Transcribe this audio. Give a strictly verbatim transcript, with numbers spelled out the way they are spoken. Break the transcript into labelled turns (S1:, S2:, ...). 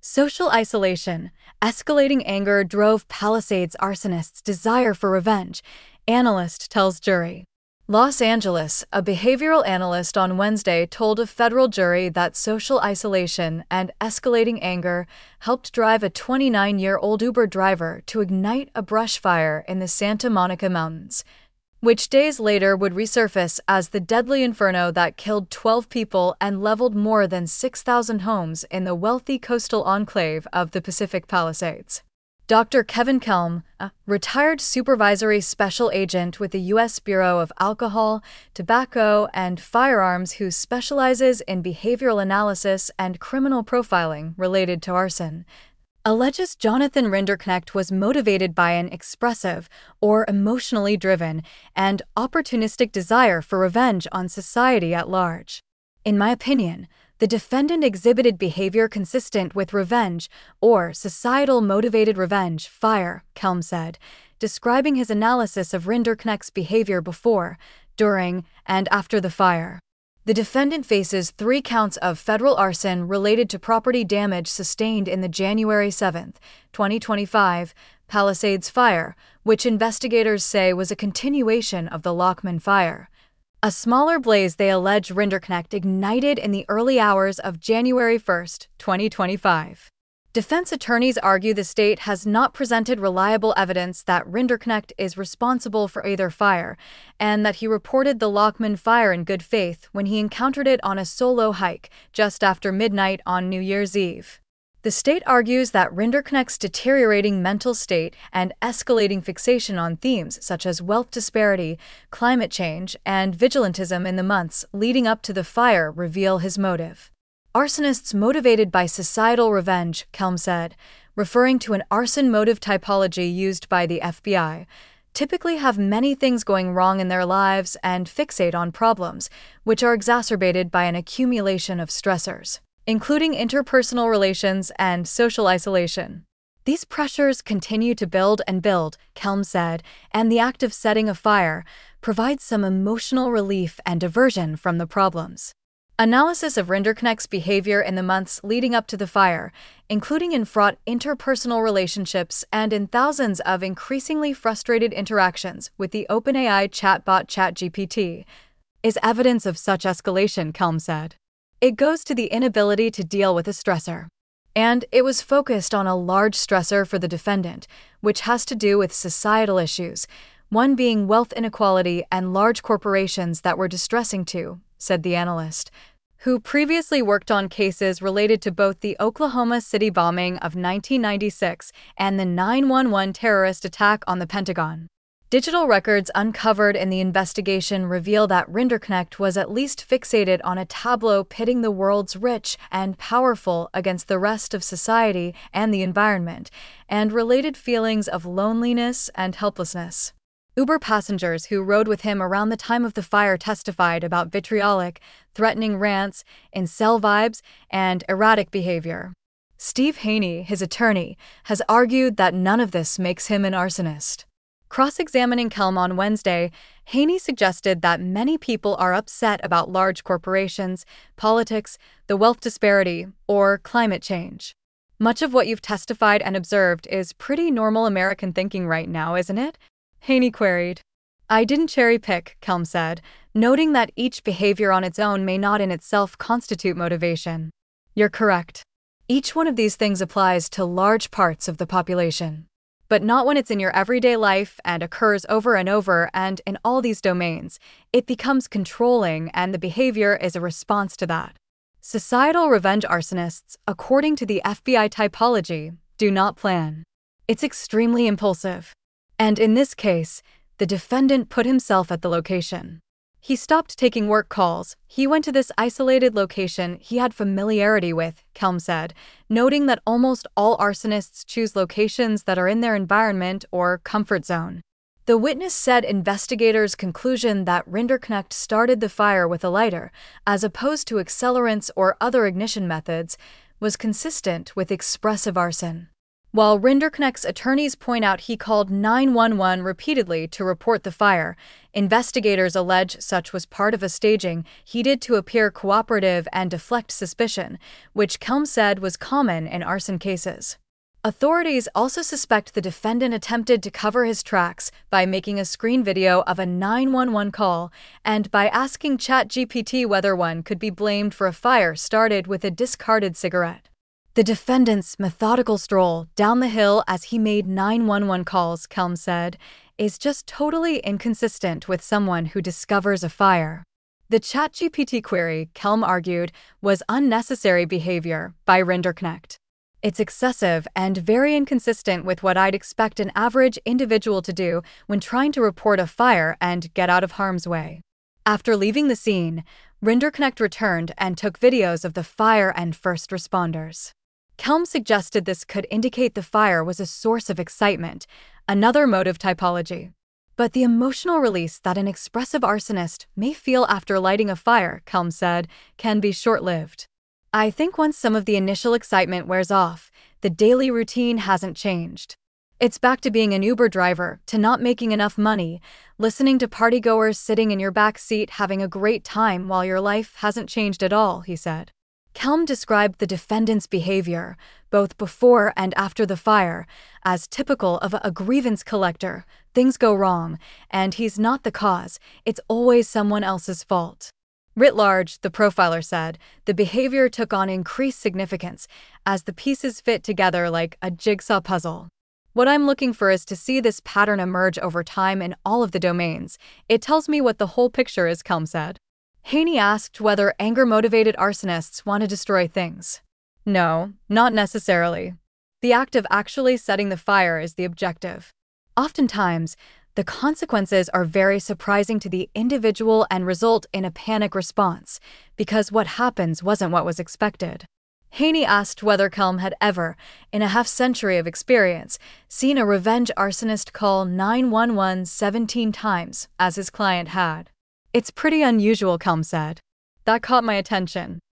S1: Social isolation, escalating anger drove Palisades arsonists' desire for revenge, analyst tells jury. Los Angeles, a behavioral analyst on Wednesday told a federal jury that social isolation and escalating anger helped drive a twenty-nine-year-old Uber driver to ignite a brush fire in the Santa Monica Mountains, which days later would resurface as the deadly inferno that killed twelve people and leveled more than six thousand homes in the wealthy coastal enclave of the Pacific Palisades. Doctor Kevin Kelm, a retired supervisory special agent with the U S Bureau of Alcohol, Tobacco, and Firearms who specializes in behavioral analysis and criminal profiling related to arson, alleges Jonathan Rinderknecht was motivated by an expressive or emotionally driven and opportunistic desire for revenge on society at large. In my opinion, the defendant exhibited behavior consistent with revenge or societal-motivated revenge, fire, Kelm said, describing his analysis of Rinderknecht's behavior before, during, and after the fire. The defendant faces three counts of federal arson related to property damage sustained in the January seventh, twenty twenty-five, Palisades fire, which investigators say was a continuation of the Lockman fire. A smaller blaze they allege Rinderknecht ignited in the early hours of January first, twenty twenty-five. Defense attorneys argue the state has not presented reliable evidence that Rinderknecht is responsible for either fire, and that he reported the Lockman fire in good faith when he encountered it on a solo hike just after midnight on New Year's Eve. The state argues that Rinderknecht's deteriorating mental state and escalating fixation on themes such as wealth disparity, climate change, and vigilantism in the months leading up to the fire reveal his motive. Arsonists motivated by societal revenge, Kelm said, referring to an arson motive typology used by the F B I, typically have many things going wrong in their lives and fixate on problems, which are exacerbated by an accumulation of stressors, including interpersonal relations and social isolation. These pressures continue to build and build, Kelm said, and the act of setting a fire provides some emotional relief and diversion from the problems. Analysis of Rinderknecht's behavior in the months leading up to the fire, including in fraught interpersonal relationships and in thousands of increasingly frustrated interactions with the OpenAI chatbot ChatGPT, is evidence of such escalation, Kelm said. It goes to the inability to deal with a stressor. And it was focused on a large stressor for the defendant, which has to do with societal issues, one being wealth inequality and large corporations that were distressing to, said the analyst, who previously worked on cases related to both the Oklahoma City bombing of nineteen ninety-six and the nine one one terrorist attack on the Pentagon. Digital records uncovered in the investigation reveal that Rinderknecht was at least fixated on a tableau pitting the world's rich and powerful against the rest of society and the environment, and related feelings of loneliness and helplessness. Uber passengers who rode with him around the time of the fire testified about vitriolic, threatening rants, incel vibes, and erratic behavior. Steve Haney, his attorney, has argued that none of this makes him an arsonist. Cross-examining Kelm on Wednesday, Haney suggested that many people are upset about large corporations, politics, the wealth disparity, or climate change. Much of what you've testified and observed is pretty normal American thinking right now, isn't it? Haney queried. I didn't cherry-pick, Kelm said, noting that each behavior on its own may not in itself constitute motivation. You're correct. Each one of these things applies to large parts of the population. But not when it's in your everyday life and occurs over and over and in all these domains. It becomes controlling, and the behavior is a response to that. Societal revenge arsonists, according to the F B I typology, do not plan. It's extremely impulsive. And in this case, the defendant put himself at the location. He stopped taking work calls. He went to this isolated location he had familiarity with, Kelm said, noting that almost all arsonists choose locations that are in their environment or comfort zone. The witness said investigators' conclusion that Rinderknecht started the fire with a lighter, as opposed to accelerants or other ignition methods, was consistent with expressive arson. While Rinderknecht's attorneys point out he called nine one one repeatedly to report the fire, investigators allege such was part of a staging he did to appear cooperative and deflect suspicion, which Kelm said was common in arson cases. Authorities also suspect the defendant attempted to cover his tracks by making a screen video of a nine one one call and by asking ChatGPT whether one could be blamed for a fire started with a discarded cigarette. The defendant's methodical stroll down the hill as he made nine one one calls, Kelm said, is just totally inconsistent with someone who discovers a fire. The ChatGPT query, Kelm argued, was unnecessary behavior by Rinderknecht. It's excessive and very inconsistent with what I'd expect an average individual to do when trying to report a fire and get out of harm's way. After leaving the scene, Rinderknecht returned and took videos of the fire and first responders. Kelm suggested this could indicate the fire was a source of excitement, another motive typology. But the emotional release that an expressive arsonist may feel after lighting a fire, Kelm said, can be short-lived. I think once some of the initial excitement wears off, the daily routine hasn't changed. It's back to being an Uber driver, to not making enough money, listening to partygoers sitting in your back seat having a great time while your life hasn't changed at all, he said. Kelm described the defendant's behavior, both before and after the fire, as typical of a grievance collector. Things go wrong, and he's not the cause. It's always someone else's fault. Writ large, the profiler said, the behavior took on increased significance as the pieces fit together like a jigsaw puzzle. What I'm looking for is to see this pattern emerge over time in all of the domains. It tells me what the whole picture is, Kelm said. Haney asked whether anger-motivated arsonists want to destroy things. No, not necessarily. The act of actually setting the fire is the objective. Oftentimes, the consequences are very surprising to the individual and result in a panic response, because what happens wasn't what was expected. Haney asked whether Kelm had ever, in a half-century of experience, seen a revenge arsonist call nine one one seventeen times, as his client had. It's pretty unusual, Kelm said. That caught my attention.